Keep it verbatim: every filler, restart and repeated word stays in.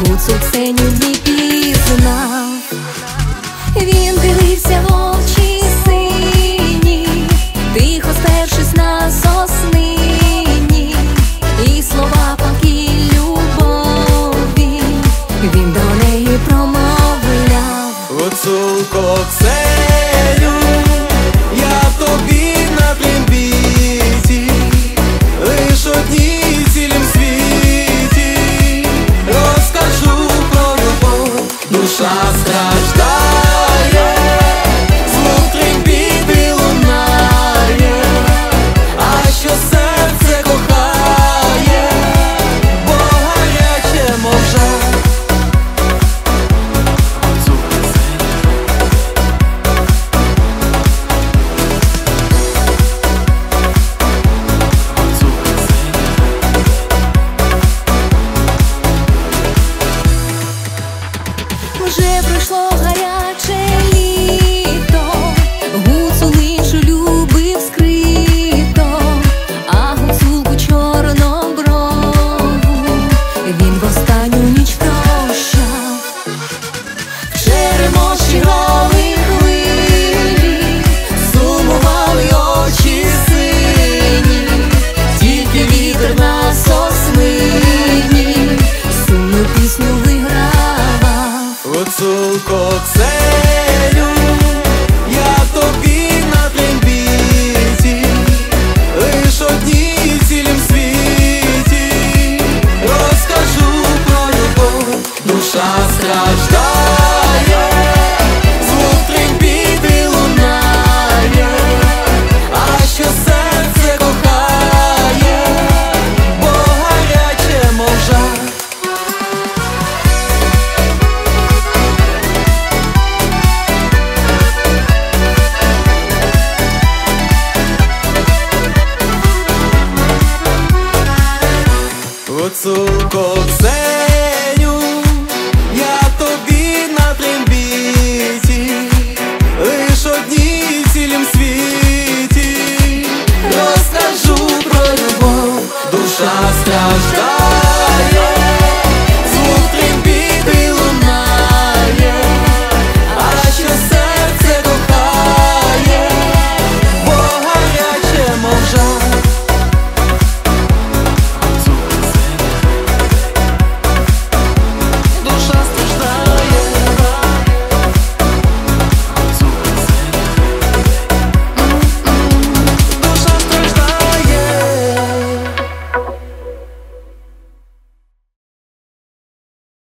Гуцул Ксеню не пізнав. Він дивився в очі сині, тихо спершись на соснині, і слова палкі любові він до неї промовляв. Гуцулко Ксеню, я тобі на трембіті, лиш одній цілім світі розкажу про любов. Душа страждає, звук трембіти лунає, а що серце кохає, бо гаряче, мов жар. Вже пройшло гаряче літо, Гуцул іншу любив скрито, а гуцулку чорноброву він в останню ніч прощав. В черемоші грали хвилі, сумували очі сині, тільки вітер на соснині сумну пісню виграв. Гуцулко Ксеню, я тобі на трембіті, лиш одній цілім світі розкажу про любов. Душа страждає, звук трембіти лунає, а що серце кохає, бо гаряче, мов жар. Гуцулко Ксеню.